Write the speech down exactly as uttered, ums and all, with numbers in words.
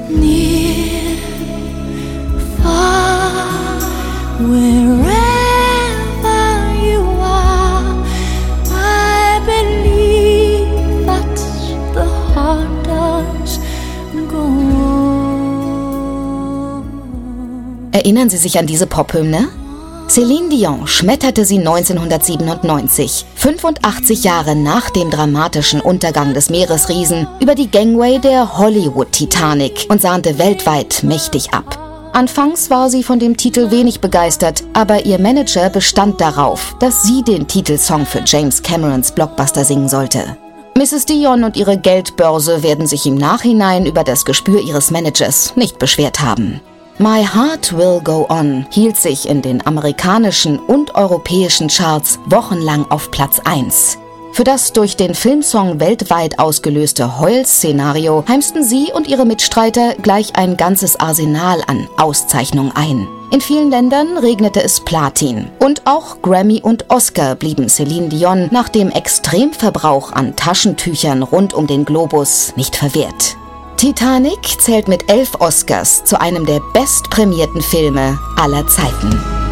Near, far, wherever you are, I believe that the heart does go on. Erinnern Sie sich an diese Pophymne? Céline Dion schmetterte sie neunzehnhundertsiebenundneunzig, fünfundachtzig Jahre nach dem dramatischen Untergang des Meeresriesen, über die Gangway der Hollywood-Titanic und sahnte weltweit mächtig ab. Anfangs war sie von dem Titel wenig begeistert, aber ihr Manager bestand darauf, dass sie den Titelsong für James Camerons Blockbuster singen sollte. Misses Dion und ihre Geldbörse werden sich im Nachhinein über das Gespür ihres Managers nicht beschwert haben. My Heart Will Go On hielt sich in den amerikanischen und europäischen Charts wochenlang auf Platz eins. Für das durch den Filmsong weltweit ausgelöste Heul-Szenario heimsten sie und ihre Mitstreiter gleich ein ganzes Arsenal an Auszeichnungen ein. In vielen Ländern regnete es Platin. Und auch Grammy und Oscar blieben Céline Dion nach dem Extremverbrauch an Taschentüchern rund um den Globus nicht verwehrt. Titanic zählt mit elf Oscars zu einem der bestprämierten Filme aller Zeiten.